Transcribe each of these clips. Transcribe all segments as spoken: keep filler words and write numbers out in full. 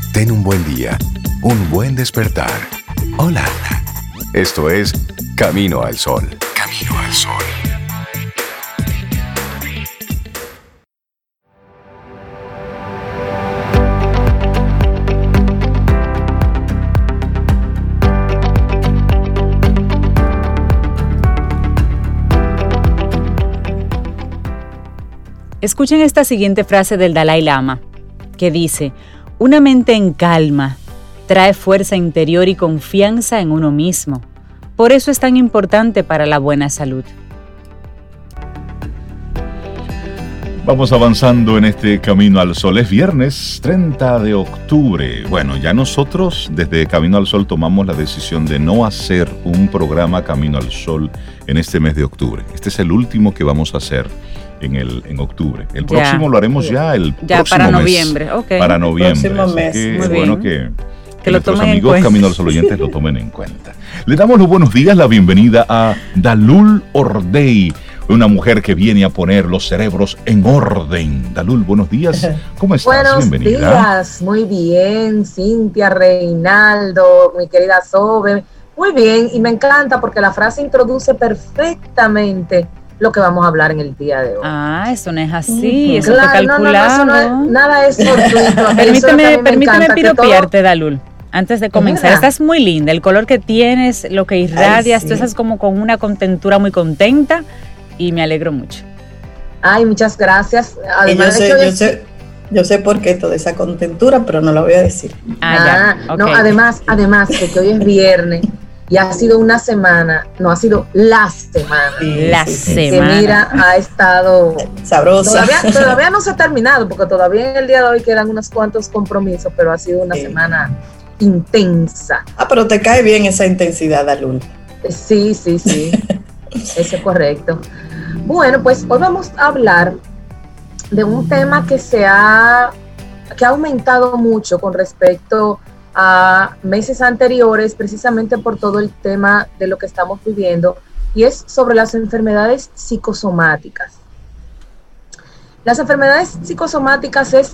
Ten un buen día, un buen despertar. Hola. Esto es Camino al Sol. Camino al Sol. Escuchen esta siguiente frase del Dalai Lama, que dice: una mente en calma trae fuerza interior y confianza en uno mismo. Por eso es tan importante para la buena salud. Vamos avanzando en este Camino al Sol. Es viernes treinta de octubre. Bueno, ya nosotros desde Camino al Sol tomamos la decisión de no hacer un programa Camino al Sol en este mes de octubre. Este es el último que vamos a hacer en el en octubre. El Ya. próximo lo haremos ya el Ya próximo para mes. noviembre, ok. Para noviembre. próximo Así mes. que Muy es bien. bueno que, Que lo nuestros tomen en amigos cuenta. Camino al Sol oyentes lo tomen en cuenta. Le damos los buenos días, la bienvenida a Dalul Ordey, una mujer que viene a poner los cerebros en orden. Dalul, buenos días. ¿Cómo estás? Buenos Bienvenida. días, muy bien, Cintia, Reinaldo, mi querida Sobe, muy bien, y me encanta porque la frase introduce perfectamente lo que vamos a hablar en el día de hoy. Ah, eso no es así, eso Claro, fue no, no, no, calculado. eso no es- nada es fortuito. Eso es lo que a Permíteme, mí me permíteme encanta, que todo- piropearte, Dalul, antes de comenzar. Mira. Estás muy linda, el color que tienes, lo que irradias, Ay, sí. tú estás como con una contentura muy contenta y me alegro mucho. Ay, muchas gracias. Y yo Además de sé, que hoy yo es- sé, yo sé por qué toda esa contentura, pero no la voy a decir. Ah, ya, Ah, no, ok. además, además de que hoy es viernes y ha sido una semana, no ha sido la semana. La Sí, sí, sí. Que semana. mira, ha estado Sabrosa. Todavía, todavía no se ha terminado, porque todavía en el día de hoy quedan unos cuantos compromisos, pero ha sido una Sí. semana intensa. Ah, pero te cae bien esa intensidad, Dalul. Sí, sí, sí. Eso es correcto. Bueno, pues hoy vamos a hablar de un tema que se ha, que ha aumentado mucho con respecto a meses anteriores, precisamente por todo el tema de lo que estamos viviendo, y es sobre las enfermedades psicosomáticas. Las enfermedades psicosomáticas es,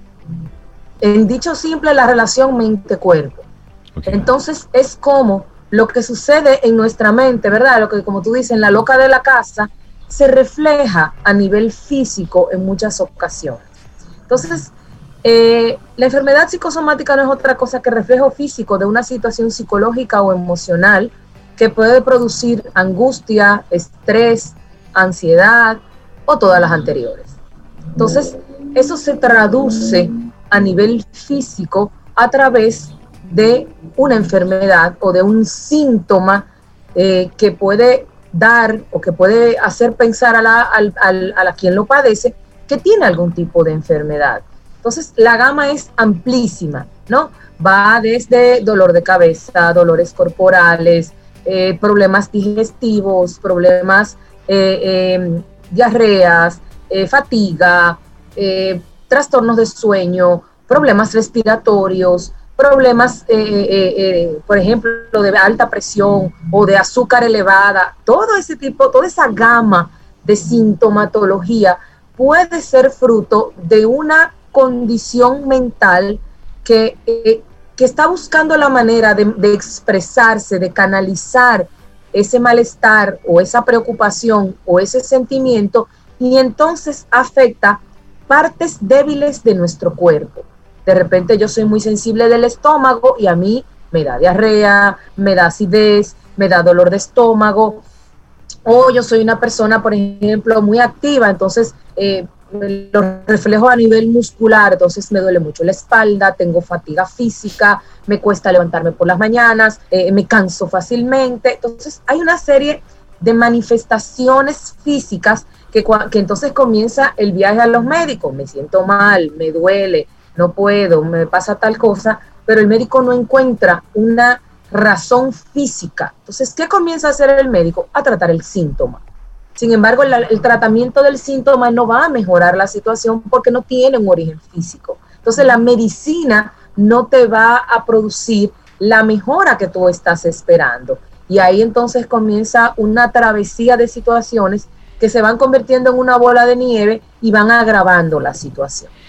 en dicho simple, la relación mente-cuerpo. Ok. Entonces es como lo que sucede en nuestra mente, ¿verdad? Lo que, como tú dices, en la loca de la casa, se refleja a nivel físico en muchas ocasiones. Entonces, eh, la enfermedad psicosomática no es otra cosa que reflejo físico de una situación psicológica o emocional que puede producir angustia, estrés, ansiedad o todas las anteriores. Entonces, eso se traduce a nivel físico a través de una enfermedad o de un síntoma eh, que puede dar o que puede hacer pensar a la, al, al, a la quien lo padece que tiene algún tipo de enfermedad. Entonces, la gama es amplísima, ¿no? Va desde dolor de cabeza, dolores corporales, eh, problemas digestivos, problemas, eh, eh, diarreas, eh, fatiga, eh, trastornos de sueño, problemas respiratorios, problemas, eh, eh, eh, por ejemplo, de alta presión o de azúcar elevada, todo ese tipo, toda esa gama de sintomatología puede ser fruto de una condición mental que, eh, que está buscando la manera de, de expresarse, de canalizar ese malestar o esa preocupación o ese sentimiento, y entonces afecta partes débiles de nuestro cuerpo. De repente yo soy muy sensible del estómago y a mí me da diarrea, me da acidez, me da dolor de estómago. O yo soy una persona, por ejemplo, muy activa, entonces eh, lo reflejo a nivel muscular, entonces me duele mucho la espalda, tengo fatiga física, me cuesta levantarme por las mañanas, eh, me canso fácilmente. Entonces hay una serie de manifestaciones físicas que, que entonces comienza el viaje a los médicos. Me siento mal, me duele, no puedo, me pasa tal cosa, pero el médico no encuentra una razón física. Entonces, ¿qué comienza a hacer el médico? A tratar el síntoma. Sin embargo, el, el tratamiento del síntoma no va a mejorar la situación porque no tiene un origen físico. Entonces, la medicina no te va a producir la mejora que tú estás esperando. Y ahí entonces comienza una travesía de situaciones que se van convirtiendo en una bola de nieve y van agravando la situación.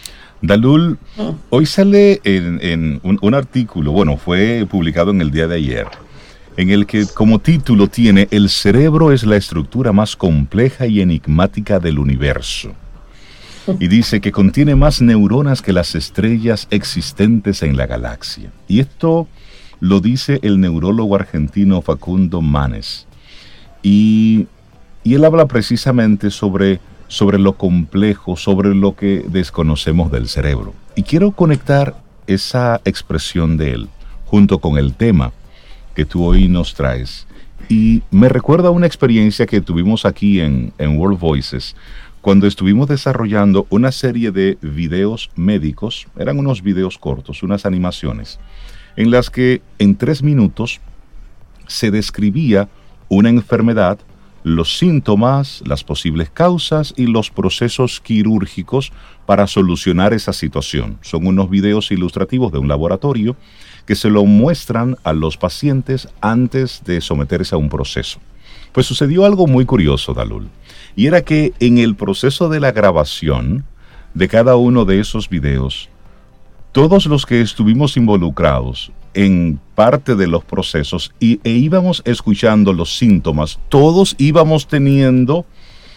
Dalul, hoy sale en, en un, un artículo, bueno, fue publicado en el día de ayer, en el que como título tiene "El cerebro es la estructura más compleja y enigmática del universo". Y dice que contiene más neuronas que las estrellas existentes en la galaxia. Y esto lo dice el neurólogo argentino Facundo Manes. Y, y él habla precisamente sobre, sobre lo complejo, sobre lo que desconocemos del cerebro. Y quiero conectar esa expresión de él junto con el tema que tú hoy nos traes. Y me recuerda una experiencia que tuvimos aquí en, en World Voices, cuando estuvimos desarrollando una serie de videos médicos. Eran unos videos cortos, unas animaciones, en las que en tres minutos se describía una enfermedad, los síntomas, las posibles causas y los procesos quirúrgicos para solucionar esa situación. Son unos videos ilustrativos de un laboratorio que se lo muestran a los pacientes antes de someterse a un proceso. Pues sucedió algo muy curioso, Dalul, y era que en el proceso de la grabación de cada uno de esos videos, todos los que estuvimos involucrados en parte de los procesos y, e íbamos escuchando los síntomas, todos íbamos teniendo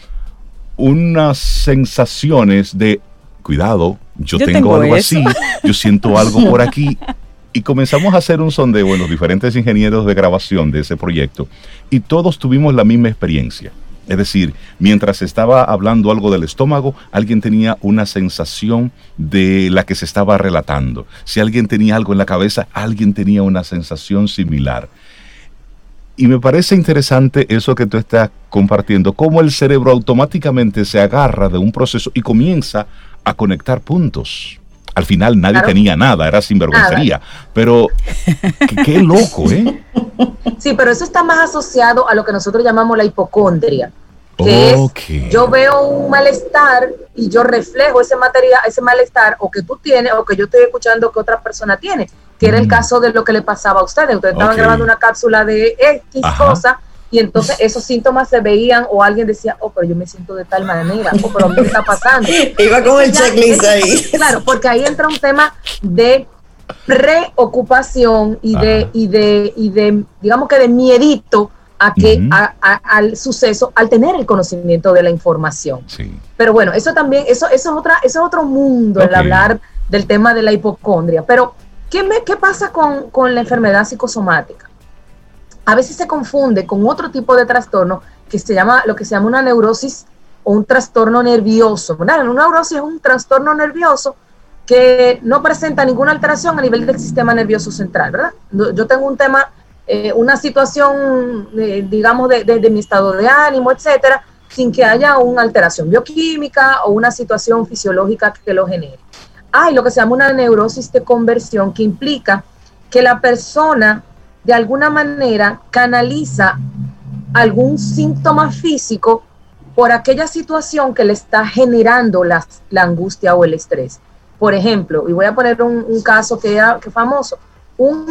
unas sensaciones de, cuidado, yo, yo tengo, tengo algo eso. así, yo siento algo por aquí. Y comenzamos a hacer un sondeo en los diferentes ingenieros de grabación de ese proyecto y todos tuvimos la misma experiencia. Es decir, mientras estaba hablando algo del estómago, alguien tenía una sensación de la que se estaba relatando. Si alguien tenía algo en la cabeza, alguien tenía una sensación similar. Y me parece interesante eso que tú estás compartiendo, cómo el cerebro automáticamente se agarra de un proceso y comienza a conectar puntos. Al final nadie claro. tenía nada, era sinvergüencería. Nada. Pero qué, qué loco, ¿eh? Sí, pero eso está más asociado a lo que nosotros llamamos la hipocondria. Que okay. es, yo veo un malestar y yo reflejo ese material, ese malestar, o que tú tienes, o que yo estoy escuchando que otra persona tiene, que mm. era el caso de lo que le pasaba a ustedes. Ustedes estaban okay. grabando una cápsula de X Ajá. cosa, y entonces esos síntomas se veían, o alguien decía, oh, pero yo me siento de tal manera, oh, pero ¿qué está pasando? Iba con el checklist ahí. Claro, porque ahí entra un tema de preocupación y de, y de, y de, digamos que de miedito a que uh-huh. a, a, al suceso, al tener el conocimiento de la información. Sí. Pero bueno, eso también, eso, eso es otra, eso es otro mundo, okay. el hablar del tema de la hipocondria. Pero, ¿qué, me, qué pasa con, con la enfermedad psicosomática? A veces se confunde con otro tipo de trastorno que se llama, lo que se llama una neurosis o un trastorno nervioso. ¿Verdad? Una neurosis es un trastorno nervioso que no presenta ninguna alteración a nivel del sistema nervioso central, ¿verdad? Yo tengo un tema, eh, una situación, eh, digamos, de, de, de mi estado de ánimo, etcétera, sin que haya una alteración bioquímica o una situación fisiológica que lo genere. Hay lo que se llama una neurosis de conversión, que implica que la persona de alguna manera canaliza algún síntoma físico por aquella situación que le está generando la, la angustia o el estrés. Por ejemplo, y voy a poner un, un caso que era que famoso, un,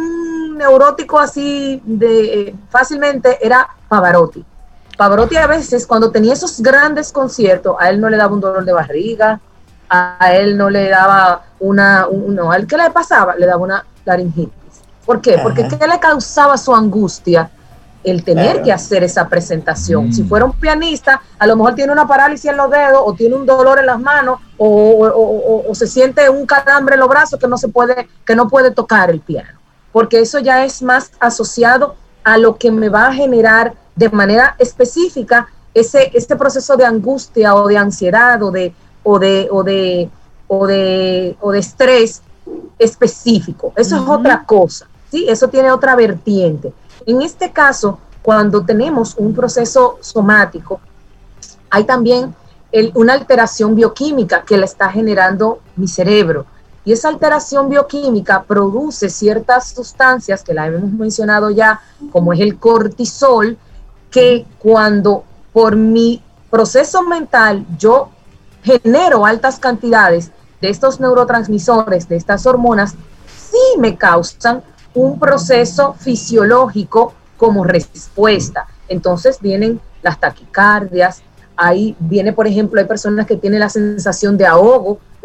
un neurótico así de eh, fácilmente era Pavarotti. Pavarotti a veces cuando tenía esos grandes conciertos, a él no le daba un dolor de barriga, a, a él no le daba una, un, no, a él ¿qué le pasaba? Le daba una laringitis. ¿Por qué? Ajá. Porque ¿qué le causaba su angustia? El tener claro. que hacer esa presentación. Mm. Si fuera un pianista, a lo mejor tiene una parálisis en los dedos, o tiene un dolor en las manos, o, o, o, o se siente un calambre en los brazos que no se puede, que no puede tocar el piano. Porque eso ya es más asociado a lo que me va a generar de manera específica ese, este proceso de angustia o de ansiedad o de, o de, o de, o de, o de estrés específico. Eso uh-huh. es otra cosa. ¿Sí? Eso tiene otra vertiente. En este caso, cuando tenemos un proceso somático, hay también el, una alteración bioquímica que le está generando mi cerebro. Y esa alteración bioquímica produce ciertas sustancias que la hemos mencionado ya, como es el cortisol, que cuando por mi proceso mental yo genero altas cantidades de estos neurotransmisores, de estas hormonas, sí me causan un proceso fisiológico como respuesta. Entonces vienen las taquicardias, ahí viene, por ejemplo, hay personas que tienen la sensación de ahogo,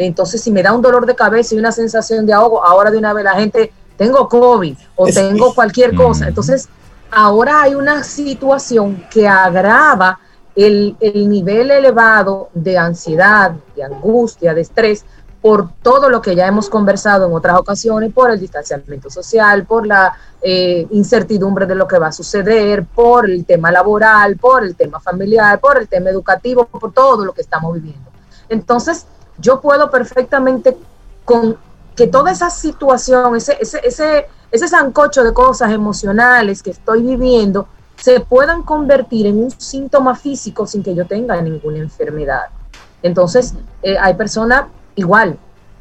Entonces, si me da un dolor de cabeza y una sensación de ahogo, ahora de una vez la gente, tengo COVID o Sí. tengo cualquier cosa. Mm. Entonces, ahora hay una situación que agrava el, el nivel elevado de ansiedad, de angustia, de estrés, por todo lo que ya hemos conversado en otras ocasiones, por el distanciamiento social, por la eh, incertidumbre de lo que va a suceder, por el tema laboral, por el tema familiar, por el tema educativo, por todo lo que estamos viviendo. Entonces, yo puedo perfectamente con que toda esa situación, ese, ese, ese, ese sancocho de cosas emocionales que estoy viviendo, se puedan convertir en un síntoma físico sin que yo tenga ninguna enfermedad. Entonces, eh, hay personas igual,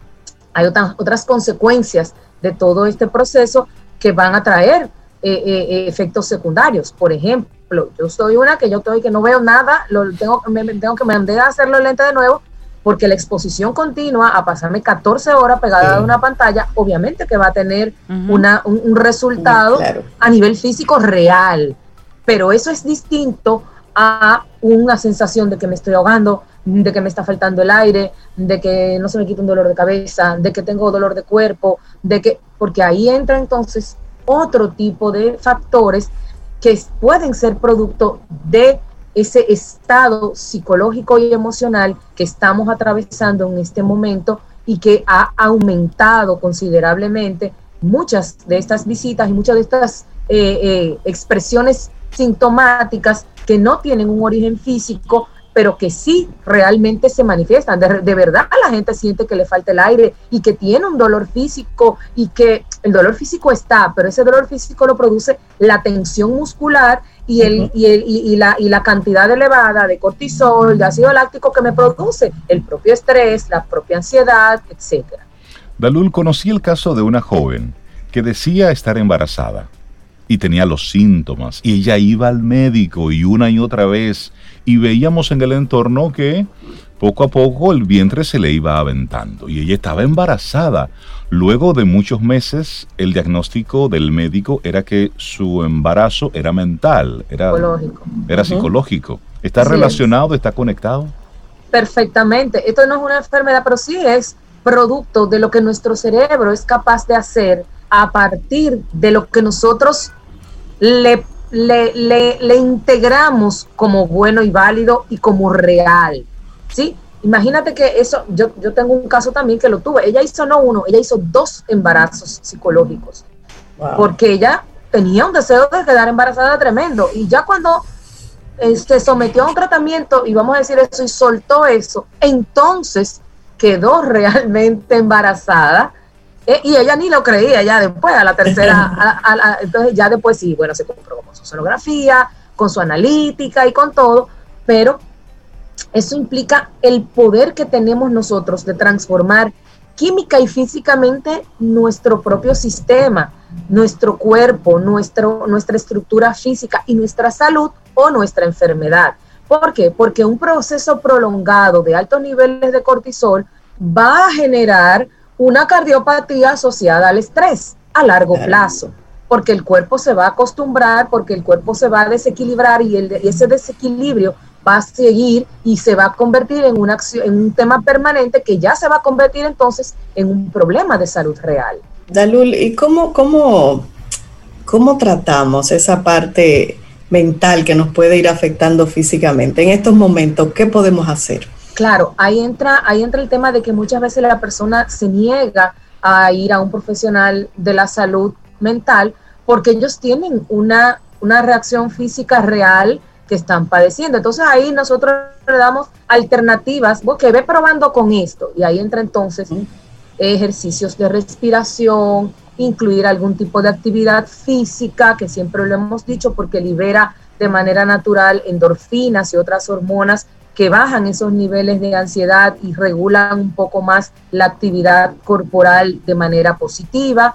hay otras, otras consecuencias de todo este proceso que van a traer eh, eh, efectos secundarios. Por ejemplo, yo soy una que yo estoy que no veo nada, lo tengo, me, tengo que mandar a hacer los lentes de nuevo, porque la exposición continua a pasarme catorce horas pegada Sí. a una pantalla, obviamente que va a tener Ujú. una, un, un resultado Claro. a nivel físico real, pero eso es distinto a una sensación de que me estoy ahogando, de que me está faltando el aire, de que no se me quita un dolor de cabeza, de que tengo dolor de cuerpo, de que, porque ahí entra entonces otro tipo de factores que pueden ser producto de ese estado psicológico y emocional que estamos atravesando en este momento y que ha aumentado considerablemente muchas de estas visitas y muchas de estas eh, eh, expresiones sintomáticas que no tienen un origen físico, pero que sí realmente se manifiestan. De, de verdad la gente siente que le falta el aire y que tiene un dolor físico y que el dolor físico está, pero ese dolor físico lo produce la tensión muscular y, el, uh-huh. y, el, y, y, la, y la cantidad elevada de cortisol, de ácido láctico que me produce el propio estrés, la propia ansiedad, etcétera. Dalul, conocí el caso de una joven que decía estar embarazada y tenía los síntomas, y ella iba al médico y una y otra vez, y veíamos en el entorno que poco a poco el vientre se le iba aventando, y ella estaba embarazada. Luego de muchos meses, el diagnóstico del médico era que su embarazo era mental, era psicológico. Era uh-huh. psicológico. ¿Está sí relacionado, es. está conectado? Perfectamente. Esto no es una enfermedad, pero sí es producto de lo que nuestro cerebro es capaz de hacer a partir de lo que nosotros Le, le, le, le integramos como bueno y válido y como real, ¿sí? Imagínate que eso, yo, yo tengo un caso también que lo tuve, ella hizo no uno, ella hizo dos embarazos psicológicos, wow. Porque ella tenía un deseo de quedar embarazada tremendo, y ya cuando eh, se sometió a un tratamiento, y vamos a decir eso, y soltó eso, entonces quedó realmente embarazada. Eh, y ella ni lo creía ya después, a la tercera, a, a, a, entonces ya después sí, bueno, se comprobó con su sonografía, con su analítica y con todo, pero eso implica el poder que tenemos nosotros de transformar química y físicamente nuestro propio sistema, nuestro cuerpo, nuestro, nuestra estructura física y nuestra salud o nuestra enfermedad. ¿Por qué? Porque un proceso prolongado de altos niveles de cortisol va a generar una cardiopatía asociada al estrés a largo plazo, porque el cuerpo se va a acostumbrar, porque el cuerpo se va a desequilibrar y, el, y ese desequilibrio va a seguir y se va a convertir en, una acción, en un tema permanente que ya se va a convertir entonces en un problema de salud real. Dalul, ¿y cómo, cómo, cómo tratamos esa parte mental que nos puede ir afectando físicamente? En estos momentos, ¿qué podemos hacer? Claro, ahí entra, ahí entra el tema de que muchas veces la persona se niega a ir a un profesional de la salud mental porque ellos tienen una, una reacción física real que están padeciendo. Entonces ahí nosotros le damos alternativas, porque ve probando con esto, y ahí entra entonces ejercicios de respiración, incluir algún tipo de actividad física, que siempre lo hemos dicho, porque libera de manera natural endorfinas y otras hormonas que bajan esos niveles de ansiedad y regulan un poco más la actividad corporal de manera positiva.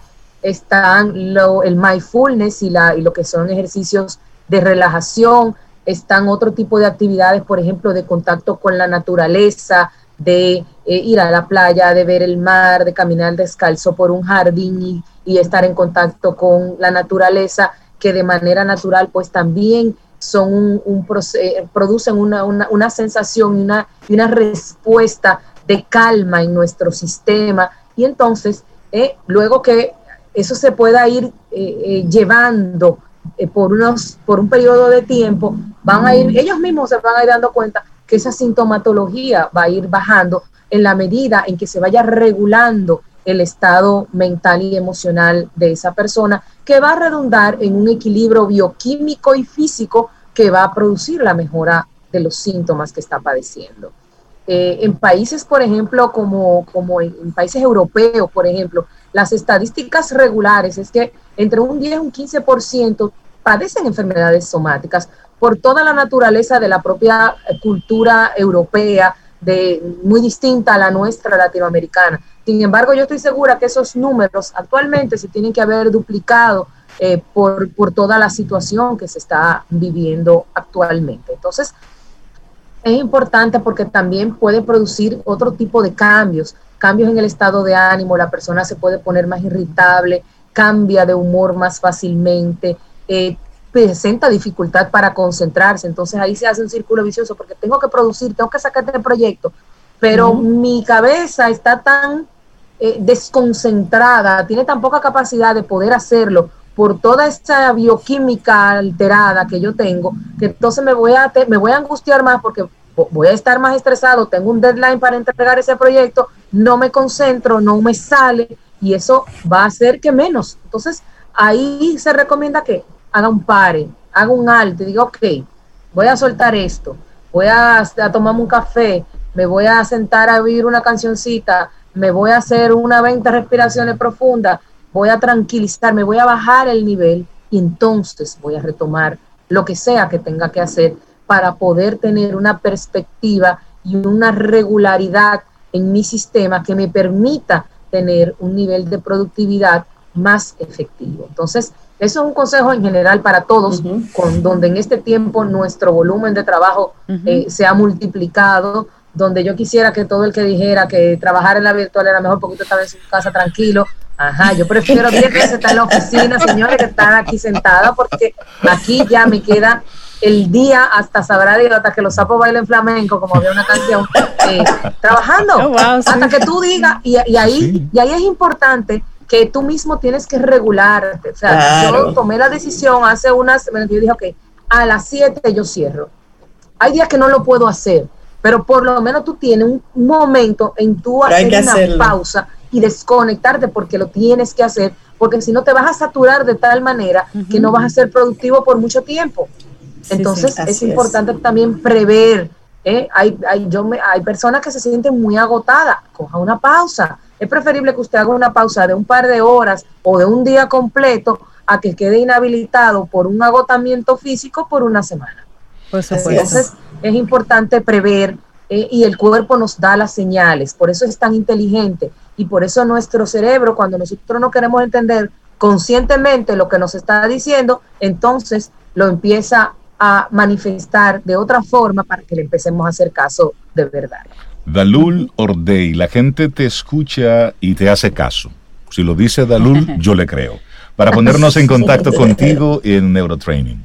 Están lo, el mindfulness y, la, y lo que son ejercicios de relajación. Están otro tipo de actividades, por ejemplo, de contacto con la naturaleza, de eh, ir a la playa, de ver el mar, de caminar descalzo por un jardín y, y estar en contacto con la naturaleza, que de manera natural pues también son un, un proce- producen una, una, una sensación y una, y una respuesta de calma en nuestro sistema, y entonces, eh, luego que eso se pueda ir eh, eh, llevando eh, por, unos, por un periodo de tiempo, van a ir, ellos mismos se van a ir dando cuenta que esa sintomatología va a ir bajando en la medida en que se vaya regulando el estado mental y emocional de esa persona, que va a redundar en un equilibrio bioquímico y físico que va a producir la mejora de los síntomas que está padeciendo. Eh, en países, por ejemplo, como, como en, en países europeos, por ejemplo, las estadísticas regulares es que entre un diez y un quince por ciento padecen enfermedades somáticas por toda la naturaleza de la propia cultura europea, de, muy distinta a la nuestra latinoamericana. Sin embargo, yo estoy segura que esos números actualmente se tienen que haber duplicado eh, por, por toda la situación que se está viviendo actualmente. Entonces, es importante porque también puede producir otro tipo de cambios, cambios en el estado de ánimo, la persona se puede poner más irritable, cambia de humor más fácilmente, eh, presenta dificultad para concentrarse, entonces ahí se hace un círculo vicioso porque tengo que producir, tengo que sacar este proyecto, pero uh-huh. mi cabeza está tan eh, desconcentrada, tiene tan poca capacidad de poder hacerlo por toda esta bioquímica alterada que yo tengo, que entonces me voy a, te, me voy a angustiar más porque voy a estar más estresado, tengo un deadline para entregar ese proyecto, no me concentro, no me sale, y eso va a hacer que menos. Entonces, ahí se recomienda que haga un pare, haga un alto y diga, ok, voy a soltar esto, voy a, a tomarme un café, me voy a sentar a oír una cancioncita, me voy a hacer una veinte respiraciones profundas, voy a tranquilizarme, voy a bajar el nivel y entonces voy a retomar lo que sea que tenga que hacer para poder tener una perspectiva y una regularidad en mi sistema que me permita tener un nivel de productividad más efectivo. Entonces, eso es un consejo en general para todos, uh-huh. con, donde en este tiempo nuestro volumen de trabajo uh-huh. eh, se ha multiplicado, donde yo quisiera que todo el que dijera que trabajar en la virtual era mejor porque usted estaba en su casa tranquilo. Ajá, yo prefiero diez veces estar en la oficina, señores, que estar aquí sentada, porque aquí ya me queda el día hasta sabrá Dios, hasta que los sapos bailen flamenco, como había una canción, eh, trabajando, oh, wow, sí. hasta que tú digas, y, y, ahí, sí. y ahí es importante que tú mismo tienes que regularte. O sea, claro. yo tomé la decisión hace unas semanas, yo dije, ok, a las siete yo cierro. Hay días que no lo puedo hacer, pero por lo menos tú tienes un momento en tú hacer una hacerlo. pausa y desconectarte, porque lo tienes que hacer, porque si no te vas a saturar de tal manera uh-huh. que no vas a ser productivo por mucho tiempo. Sí, Entonces sí, es importante es. también prever. ¿eh? Hay, hay, yo me, hay personas que se sienten muy agotadas, coja una pausa. Es preferible que usted haga una pausa de un par de horas o de un día completo a que quede inhabilitado por un agotamiento físico por una semana. Pues Entonces es importante prever eh, y el cuerpo nos da las señales, por eso es tan inteligente y por eso nuestro cerebro, cuando nosotros no queremos entender conscientemente lo que nos está diciendo, entonces lo empieza a manifestar de otra forma para que le empecemos a hacer caso de verdad. Dalul Ordey, la gente te escucha y te hace caso. Si lo dice Dalul, yo le creo. Para ponernos en contacto contigo en Neurotraining.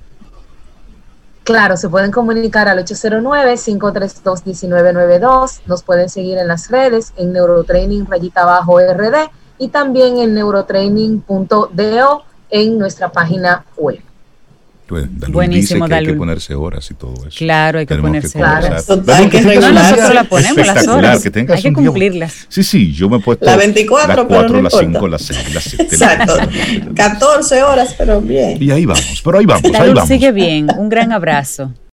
Claro, se pueden comunicar al ocho cero nueve, cinco tres dos, uno nueve nueve dos. Nos pueden seguir en las redes, en Neurotraining rayita abajo R D y también en neurotraining punto do en nuestra página web. Dalul Buenísimo, dice que Dalul. hay que ponerse horas y todo eso. Claro, hay que Tenemos ponerse que horas. Claro. Hay que no, nosotros la ponemos las horas. Que hay que cumplirlas. Día... Sí, sí, yo me he puesto la veinticuatro, las cuatro, no las cinco, las seis, las siete. Exacto. catorce horas, pero bien. Y ahí vamos, pero ahí vamos, Dalul, ahí vamos. sigue bien. Un gran abrazo.